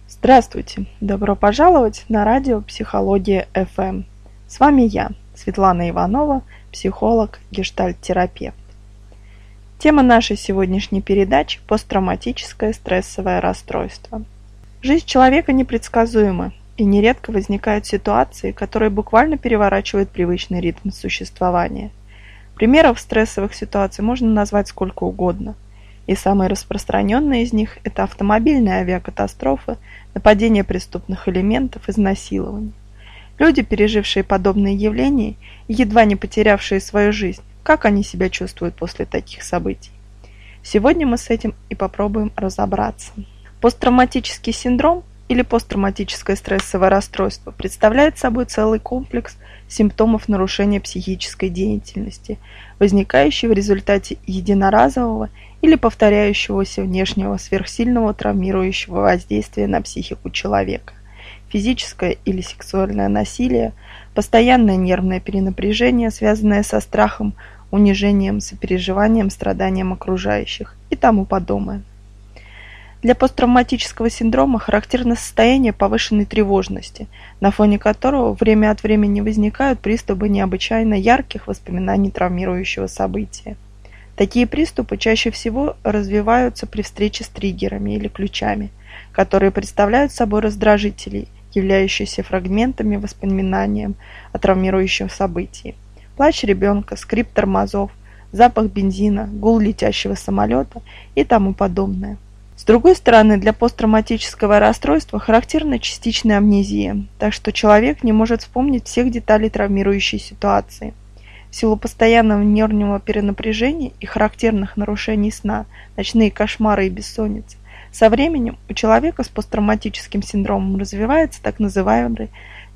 Здравствуйте! Добро пожаловать на радио «Психология ФМ». С вами я, Светлана Иванова, психолог, гештальт-терапевт. Тема нашей сегодняшней передачи – посттравматическое стрессовое расстройство. Жизнь человека непредсказуема, и нередко возникают ситуации, которые буквально переворачивают привычный ритм существования. Примеров стрессовых ситуаций можно назвать сколько угодно. И самые распространенные из них – это автомобильные авиакатастрофы, нападения преступных элементов, изнасилования. Люди, пережившие подобные явления и едва не потерявшие свою жизнь, как они себя чувствуют после таких событий? Сегодня мы с этим и попробуем разобраться. Посттравматический синдром или посттравматическое стрессовое расстройство представляет собой целый комплекс симптомов нарушения психической деятельности, возникающий в результате единоразового или повторяющегося внешнего сверхсильного травмирующего воздействия на психику человека, физическое или сексуальное насилие, постоянное нервное перенапряжение, связанное со страхом, унижением, сопереживанием, страданием окружающих и тому подобное. Для посттравматического синдрома характерно состояние повышенной тревожности, на фоне которого время от времени возникают приступы необычайно ярких воспоминаний травмирующего события. Такие приступы чаще всего развиваются при встрече с триггерами или ключами, которые представляют собой раздражители, являющиеся фрагментами воспоминаниям о травмирующем событии. Плач ребенка, скрип тормозов, запах бензина, гул летящего самолета и тому подобное. С другой стороны, для посттравматического расстройства характерна частичная амнезия, так что человек не может вспомнить всех деталей травмирующей ситуации. В силу постоянного нервного перенапряжения и характерных нарушений сна, ночные кошмары и бессонница, со временем у человека с посттравматическим синдромом развивается так называемый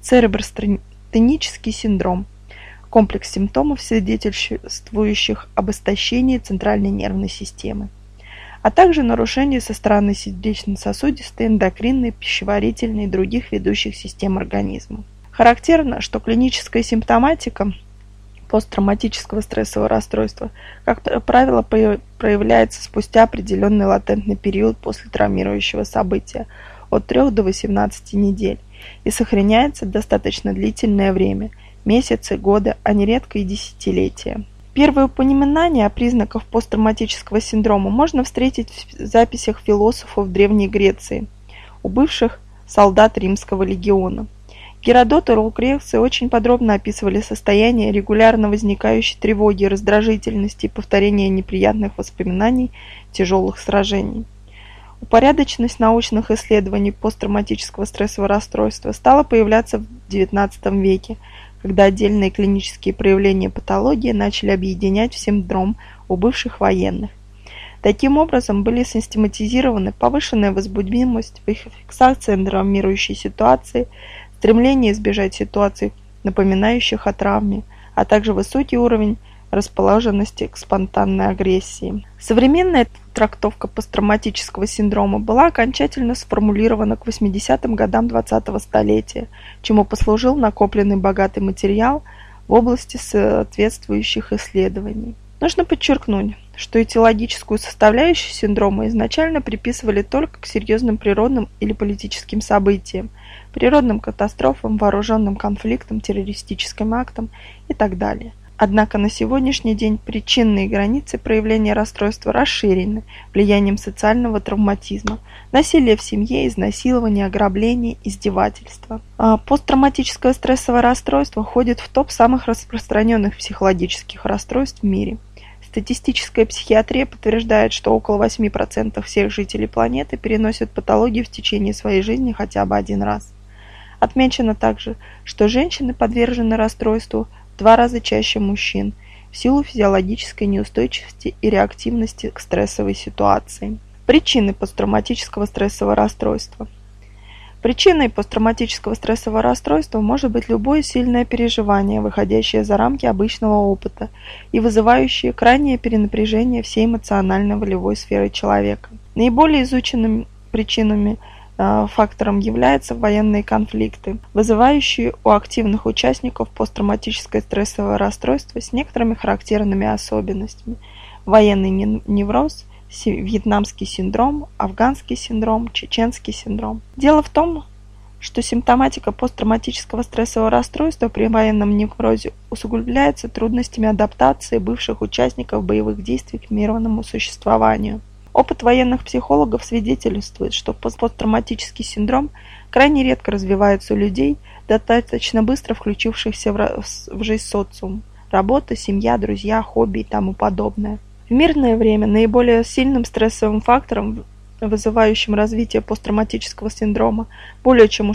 церебростенический синдром, комплекс симптомов, свидетельствующих об истощении центральной нервной системы, а также нарушения со стороны сердечно-сосудистой, эндокринной, пищеварительной и других ведущих систем организма. Характерно, что клиническая симптоматика посттравматического стрессового расстройства, как правило, проявляется спустя определенный латентный период после травмирующего события от 3 до 18 недель и сохраняется достаточно длительное время – месяцы, годы, а нередко и десятилетия. Первые упоминания о признаках посттравматического синдрома можно встретить в записях философов Древней Греции, у бывших солдат Римского легиона. Геродот и Лукреций очень подробно описывали состояние регулярно возникающей тревоги, раздражительности и повторения неприятных воспоминаний тяжелых сражений. Упорядоченность научных исследований посттравматического стрессового расстройства стала появляться в XIX веке, когда отдельные клинические проявления патологии начали объединять в синдром у бывших военных. Таким образом, были систематизированы повышенная возбудимость, фиксация травмирующей ситуации, стремление избежать ситуаций, напоминающих о травме, а также высокий уровень расположенности к спонтанной агрессии. Современная трактовка посттравматического синдрома была окончательно сформулирована к 80-м годам 20-го столетия, чему послужил накопленный богатый материал в области соответствующих исследований. Нужно подчеркнуть, что этиологическую составляющую синдрома изначально приписывали только к серьезным природным или политическим событиям, природным катастрофам, вооруженным конфликтам, террористическим актам и так далее. Однако на сегодняшний день причинные границы проявления расстройства расширены влиянием социального травматизма, насилия в семье, изнасилования, ограбления, издевательства. Посттравматическое стрессовое расстройство входит в топ самых распространенных психологических расстройств в мире. Статистическая психиатрия подтверждает, что около 8% всех жителей планеты переносят патологию в течение своей жизни хотя бы один раз. Отмечено также, что женщины подвержены расстройству в 2 раза чаще мужчин в силу физиологической неустойчивости и реактивности к стрессовой ситуации. Причины посттравматического стрессового расстройства. Причиной посттравматического стрессового расстройства может быть любое сильное переживание, выходящее за рамки обычного опыта и вызывающее крайнее перенапряжение всей эмоционально-волевой сферы человека. Наиболее изученными причинами фактором являются военные конфликты, вызывающие у активных участников посттравматическое стрессовое расстройство с некоторыми характерными особенностями: военный невроз, вьетнамский синдром, афганский синдром, чеченский синдром. Дело в том, что симптоматика посттравматического стрессового расстройства при военном неврозе усугубляется трудностями адаптации бывших участников боевых действий к мирному существованию. Опыт военных психологов свидетельствует, что посттравматический синдром крайне редко развивается у людей, достаточно быстро включившихся в жизнь социум, работа, семья, друзья, хобби и тому подобное. В мирное время наиболее сильным стрессовым фактором, вызывающим развитие посттравматического синдрома более чем у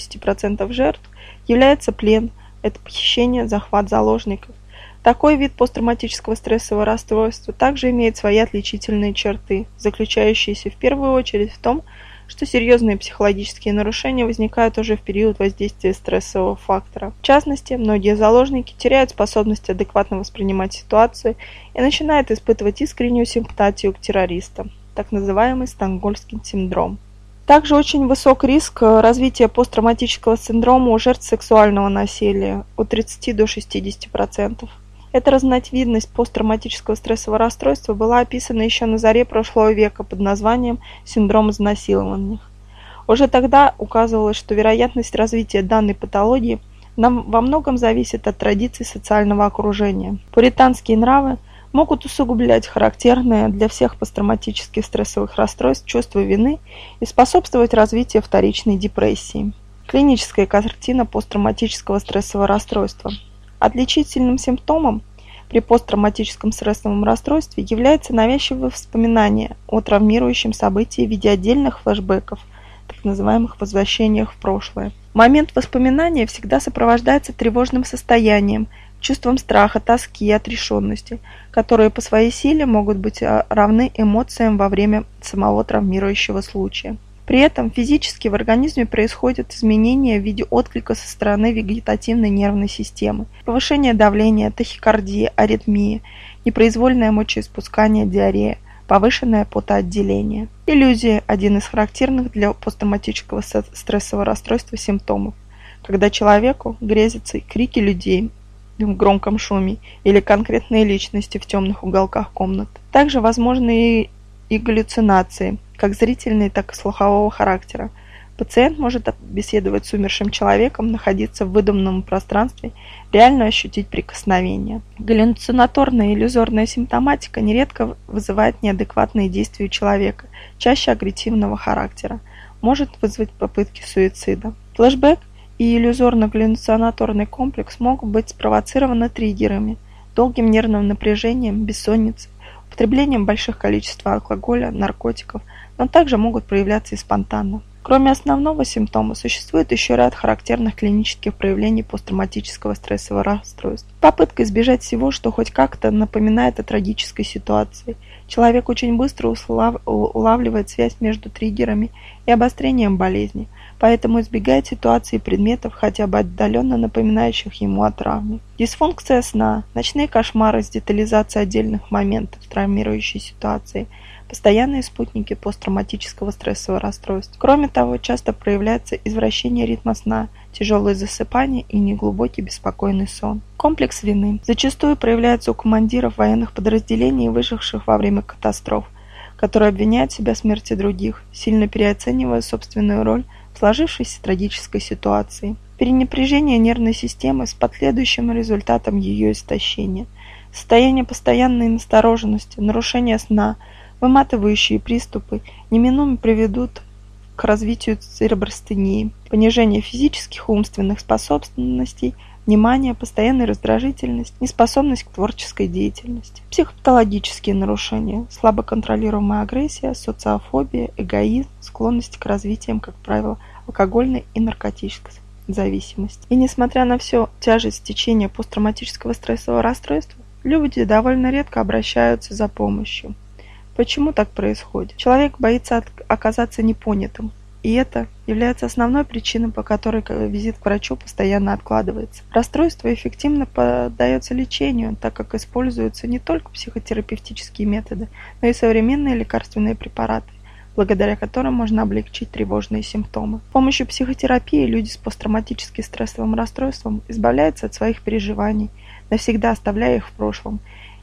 60% жертв, является плен, это похищение, захват заложников. Такой вид посттравматического стрессового расстройства также имеет свои отличительные черты, заключающиеся в первую очередь в том, что серьезные психологические нарушения возникают уже в период воздействия стрессового фактора. В частности, многие заложники теряют способность адекватно воспринимать ситуацию и начинают испытывать искреннюю симпатию к террористам, так называемый стокгольмский синдром. Также очень высок риск развития посттравматического синдрома у жертв сексуального насилия от 30 до 60%. Эта разновидность посттравматического стрессового расстройства была описана еще на заре прошлого века под названием синдром изнасилованных. Уже тогда указывалось, что вероятность развития данной патологии во многом зависит от традиций социального окружения. Пуританские нравы могут усугублять характерное для всех посттравматических стрессовых расстройств чувство вины и способствовать развитию вторичной депрессии. Клиническая картина посттравматического стрессового расстройства. Отличительным симптомом при посттравматическом стрессовом расстройстве является навязчивое воспоминание о травмирующем событии в виде отдельных флешбеков, так называемых возвращениях в прошлое. Момент воспоминания всегда сопровождается тревожным состоянием, чувством страха, тоски и отрешенности, которые по своей силе могут быть равны эмоциям во время самого травмирующего случая. При этом физически в организме происходят изменения в виде отклика со стороны вегетативной нервной системы, повышение давления, тахикардия, аритмия, непроизвольное мочеиспускание, диарея, повышенное потоотделение. Иллюзия – один из характерных для посттравматического стрессового расстройства симптомов, когда человеку грезятся крики людей в громком шуме или конкретные личности в темных уголках комнат. Также возможны и галлюцинации, как зрительные, так и слухового характера. Пациент может беседовать с умершим человеком, находиться в выдуманном пространстве, реально ощутить прикосновение. Галлюцинаторная и иллюзорная симптоматика нередко вызывает неадекватные действия у человека, чаще агрессивного характера, может вызвать попытки суицида. Флэшбэк и иллюзорно-галлюцинаторный комплекс могут быть спровоцированы триггерами, долгим нервным напряжением, бессонницей, употреблением больших количеств алкоголя, наркотиков, но также могут проявляться и спонтанно. Кроме основного симптома, существует еще ряд характерных клинических проявлений посттравматического стрессового расстройства. Попытка избежать всего, что хоть как-то напоминает о трагической ситуации. Человек очень быстро улавливает связь между триггерами и обострением болезни, поэтому избегает ситуаций и предметов, хотя бы отдаленно напоминающих ему о травме. Дисфункция сна, ночные кошмары с детализацией отдельных моментов травмирующей ситуации, постоянные спутники посттравматического стрессового расстройства. Кроме того, часто проявляется извращение ритма сна, тяжелое засыпание и неглубокий беспокойный сон. Комплекс вины зачастую проявляется у командиров военных подразделений, выживших во время катастроф, которые обвиняют себя в смерти других, сильно переоценивая собственную роль в сложившейся трагической ситуации. Перенапряжение нервной системы с последующим результатом ее истощения, состояние постоянной настороженности, нарушение сна, выматывающие приступы неминуемо приведут к развитию церебростении, понижение физических и умственных способностей, внимание, постоянная раздражительность, неспособность к творческой деятельности. Психопатологические нарушения, слабо контролируемая агрессия, социофобия, эгоизм, склонность к развитиям, как правило, алкогольной и наркотической зависимости. И несмотря на всю тяжесть течения посттравматического стрессового расстройства, люди довольно редко обращаются за помощью. Почему так происходит? Человек боится оказаться непонятым, и это является основной причиной, по которой визит к врачу постоянно откладывается. Расстройство эффективно поддается лечению, так как используются не только психотерапевтические методы, но и современные лекарственные препараты, благодаря которым можно облегчить тревожные симптомы. С помощью психотерапии люди с посттравматическим стрессовым расстройством избавляются от своих переживаний, навсегда оставляя их в прошлом,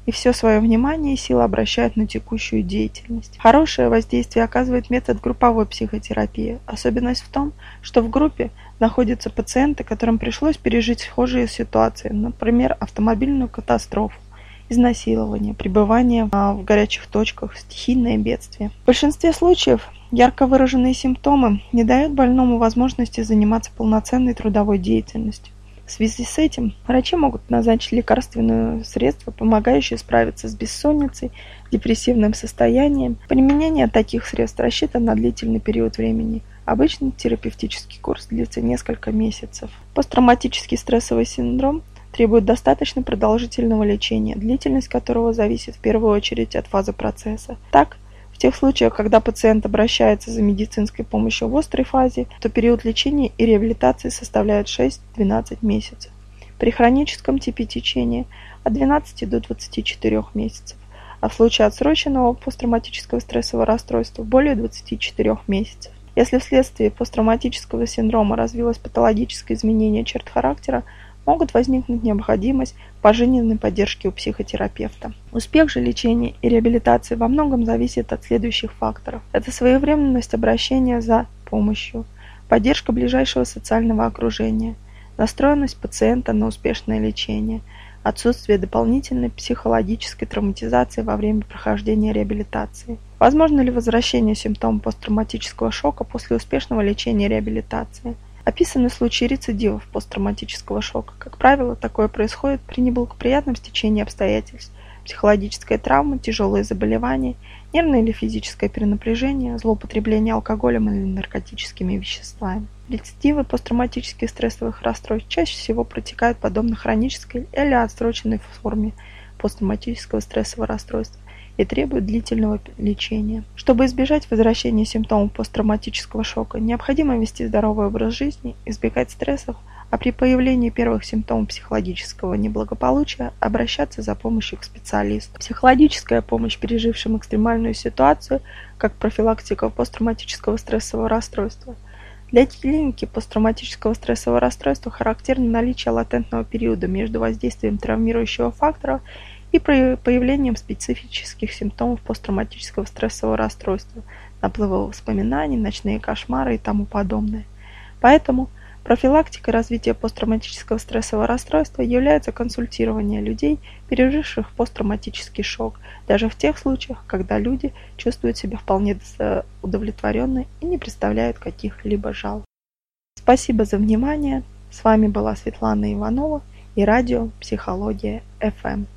и все свое внимание и силы обращают на текущую деятельность. Хорошее воздействие оказывает метод групповой психотерапии. Особенность в том, что в группе находятся пациенты, которым пришлось пережить схожие ситуации, например, автомобильную катастрофу, изнасилование, пребывание в горячих точках, стихийное бедствие. В большинстве случаев ярко выраженные симптомы не дают больному возможности заниматься полноценной трудовой деятельностью. В связи с этим врачи могут назначить лекарственные средства, помогающие справиться с бессонницей, депрессивным состоянием. Применение таких средств рассчитано на длительный период времени. Обычно терапевтический курс длится несколько месяцев. Посттравматический стрессовый синдром требует достаточно продолжительного лечения, длительность которого зависит в первую очередь от фазы процесса. Так, в тех случаях, когда пациент обращается за медицинской помощью в острой фазе, то период лечения и реабилитации составляет 6-12 месяцев. При хроническом типе течения от 12 до 24 месяцев, а в случае отсроченного посттравматического стрессового расстройства более 24 месяцев. Если вследствие посттравматического синдрома развилось патологическое изменение черт характера, могут возникнуть необходимость пожизненной поддержки у психотерапевта. Успех же лечения и реабилитации во многом зависит от следующих факторов. Это своевременность обращения за помощью, поддержка ближайшего социального окружения, настроенность пациента на успешное лечение, отсутствие дополнительной психологической травматизации во время прохождения реабилитации. Возможно ли возвращение симптомов посттравматического шока после успешного лечения и реабилитации? Описаны случаи рецидивов посттравматического шока. Как правило, такое происходит при неблагоприятном стечении обстоятельств. Психологическая травма, тяжелые заболевания, нервное или физическое перенапряжение, злоупотребление алкоголем или наркотическими веществами. Рецидивы посттравматических стрессовых расстройств чаще всего протекают подобно хронической или отсроченной форме посттравматического стрессового расстройства и требуют длительного лечения. Чтобы избежать возвращения симптомов посттравматического шока, необходимо вести здоровый образ жизни, избегать стрессов, а при появлении первых симптомов психологического неблагополучия обращаться за помощью к специалисту. Психологическая помощь пережившим экстремальную ситуацию, как профилактика посттравматического стрессового расстройства. Для клиники посттравматического стрессового расстройства характерно наличие латентного периода между воздействием травмирующего фактора и появлением специфических симптомов посттравматического стрессового расстройства, наплыва воспоминаний, ночные кошмары и тому подобное. Поэтому профилактикой развития посттравматического стрессового расстройства является консультирование людей, переживших посттравматический шок, даже в тех случаях, когда люди чувствуют себя вполне удовлетворенно и не представляют каких-либо жалоб. Спасибо за внимание. С вами была Светлана Иванова и радио «Психология ФМ».